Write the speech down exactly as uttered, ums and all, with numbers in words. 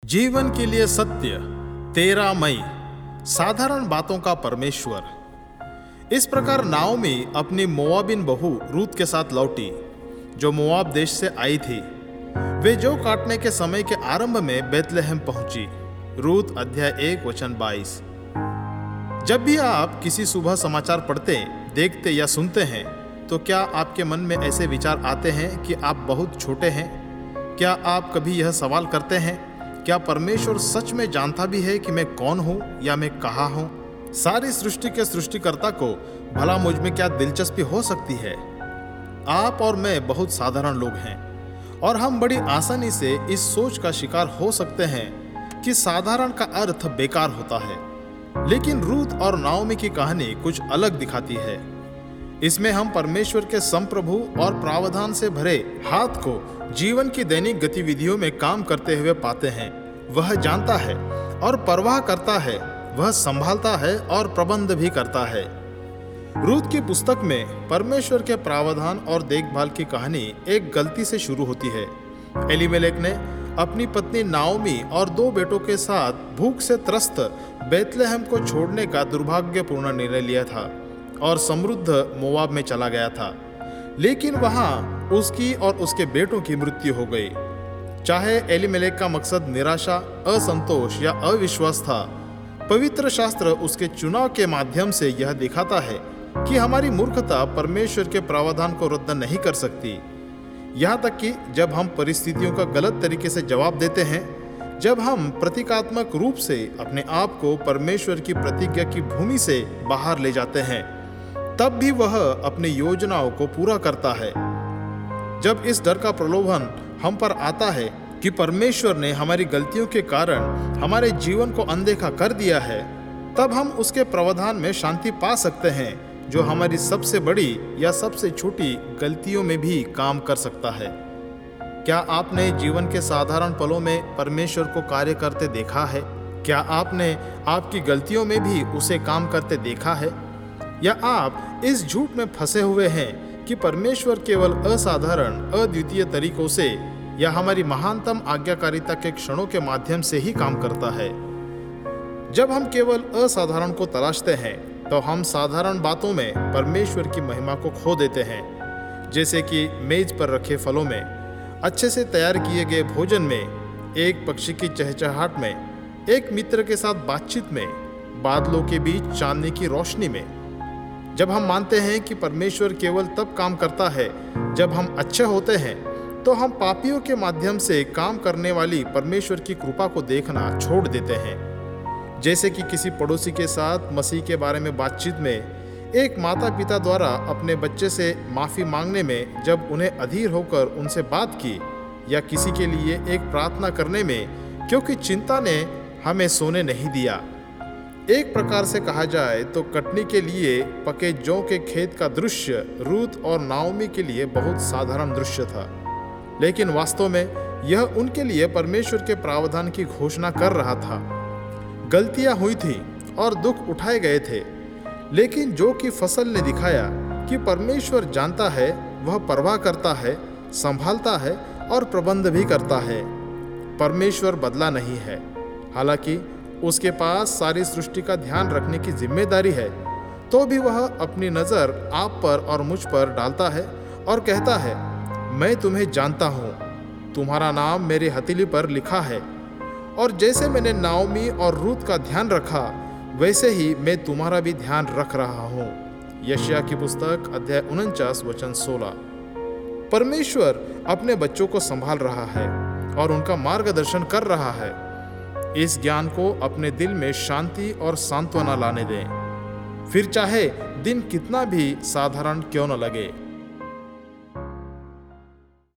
जीवन के लिए सत्य, तेरह मई। साधारण बातों का परमेश्वर। इस प्रकार नाओमी अपनी मोआबिन बहू रूत के साथ लौटी, जो मोआब देश से आई थी। वे जौ काटने के समय के आरंभ में बेतलेहम पहुंची। रूत अध्याय एक वचन बाईस। जब भी आप किसी सुबह समाचार पढ़ते, देखते या सुनते हैं, तो क्या आपके मन में ऐसे विचार आते हैं कि आप बहुत छोटे हैं? क्या आप कभी यह सवाल करते हैं, क्या परमेश्वर सच में जानता भी है कि मैं कौन हूं या मैं कहाँ हूं? सारी सृष्टि के सृष्टिकर्ता को भला मुझ में क्या दिलचस्पी हो सकती है? आप और मैं बहुत साधारण लोग हैं और हम बड़ी आसानी से इस सोच का शिकार हो सकते हैं कि साधारण का अर्थ बेकार होता है। लेकिन रूत और नाओमी की कहानी कुछ अलग दिखाती है। इसमें हम परमेश्वर के संप्रभु और प्रावधान से भरे हाथ को जीवन की दैनिक गतिविधियों में काम करते हुए पाते हैं। वह जानता है और परवाह करता है, वह संभालता है और प्रबंध भी करता है। रूत की पुस्तक में परमेश्वर के प्रावधान और देखभाल की कहानी एक गलती से शुरू होती है। एलीमेलेक ने अपनी पत्नी नाओमी और दो बेटों के साथ भूख से त्रस्त बेतलेहम को छोड़ने का दुर्भाग्यपूर्ण निर्णय लिया था और समृद्ध मोआब में चला गया था। लेकिन वहां उसकी और उसके बेटों की मृत्यु हो गई। चाहे एलीमेलेक का मकसद निराशा, असंतोष या अविश्वास था, पवित्र शास्त्र उसके चुनाव के माध्यम से यह दिखाता है कि हमारी मूर्खता परमेश्वर के प्रावधान को रद्द नहीं कर सकती। यहाँ तक कि जब हम परिस्थितियों का गलत तरीके से जवाब देते हैं, जब हम प्रतीकात्मक रूप से अपने आप को परमेश्वर की प्रतिज्ञा की भूमि से बाहर ले जाते हैं, तब भी वह अपनी योजनाओं को पूरा करता है। जब इस डर का प्रलोभन हम पर आता है कि परमेश्वर ने हमारी गलतियों के कारण हमारे जीवन को अनदेखा कर दिया है, तब हम उसके प्रावधान में शांति पा सकते हैं, जो हमारी सबसे बड़ी या सबसे छोटी गलतियों में भी काम कर सकता है। क्या आपने जीवन के साधारण पलों में परमेश्वर को कार्य करते देखा है? क्या आपने आपकी गलतियों में भी उसे काम करते देखा है? या आप इस झूठ में फंसे हुए हैं कि परमेश्वर केवल असाधारण, अद्वितीय तरीकों से या हमारी महानतम आज्ञाकारिता के क्षणों के माध्यम से ही काम करता है? जब हम केवल असाधारण को तलाशते हैं, तो हम साधारण बातों में परमेश्वर की महिमा को खो देते हैं। जैसे कि मेज पर रखे फलों में, अच्छे से तैयार किए गए भोजन में, एक पक्षी की चहचहाट में, एक मित्र के साथ बातचीत में, बादलों के बीच चांदनी की रोशनी में। जब हम मानते हैं कि परमेश्वर केवल तब काम करता है जब हम अच्छे होते हैं, तो हम पापियों के माध्यम से काम करने वाली परमेश्वर की कृपा को देखना छोड़ देते हैं। जैसे कि किसी पड़ोसी के साथ मसीह के बारे में बातचीत में, एक माता पिता द्वारा अपने बच्चे से माफ़ी मांगने में जब उन्हें अधीर होकर उनसे बात की, या किसी के लिए एक प्रार्थना करने में क्योंकि चिंता ने हमें सोने नहीं दिया। एक प्रकार से कहा जाए तो कटनी के लिए पके जौ के खेत का दृश्य रूत और नाओमी के लिए बहुत साधारण दृश्य था, लेकिन वास्तव में यह उनके लिए परमेश्वर के प्रावधान की घोषणा कर रहा था। गलतियां हुई थी और दुख उठाए गए थे, लेकिन जौ की फसल ने दिखाया कि परमेश्वर जानता है, वह परवाह करता है, संभालता है और प्रबंध भी करता है। परमेश्वर बदला नहीं है। हालांकि उसके पास सारी सृष्टि का ध्यान रखने की जिम्मेदारी है, तो भी वह अपनी नज़र आप पर और मुझ पर डालता है और कहता है, मैं तुम्हें जानता हूँ, तुम्हारा नाम मेरी हथेली पर लिखा है, और जैसे मैंने नाओमी और रूत का ध्यान रखा, वैसे ही मैं तुम्हारा भी ध्यान रख रहा हूँ। यशायाह की पुस्तक अध्याय उनचास वचन सोलह। परमेश्वर अपने बच्चों को संभाल रहा है और उनका मार्गदर्शन कर रहा है। इस ज्ञान को अपने दिल में शांति और सांत्वना लाने दें, फिर चाहे दिन कितना भी साधारण क्यों न लगे।